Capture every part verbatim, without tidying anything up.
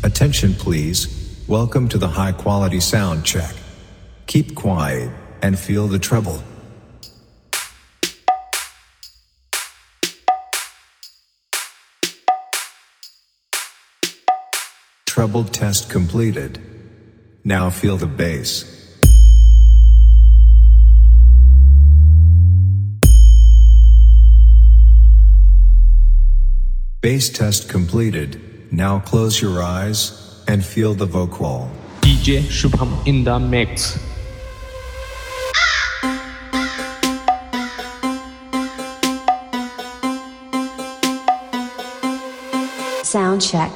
Attention please, welcome to the high quality sound check. Keep quiet and feel the treble. Treble test completed. Now feel the bass. Bass test completed. Now close your eyes and feel the vocal. D J Shubham in the mix. Sound check.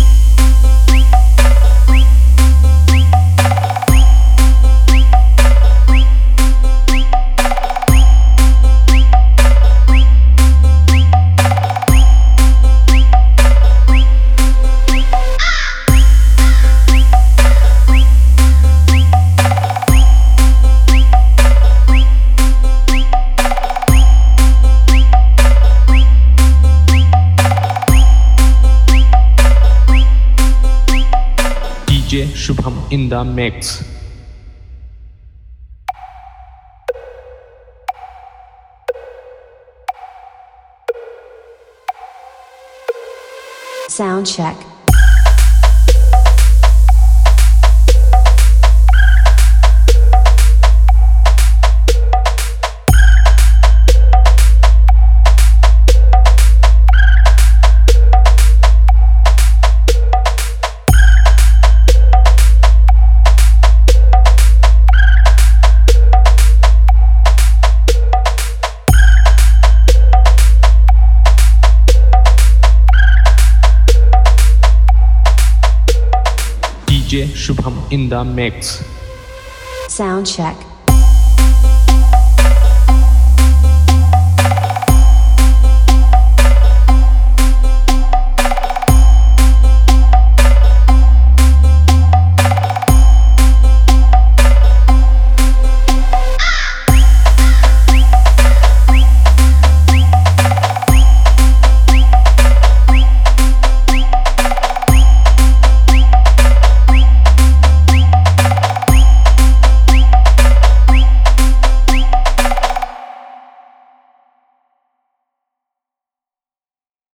D J Shubham in the mix. Sound check. D J Shubham in the mix. Sound check.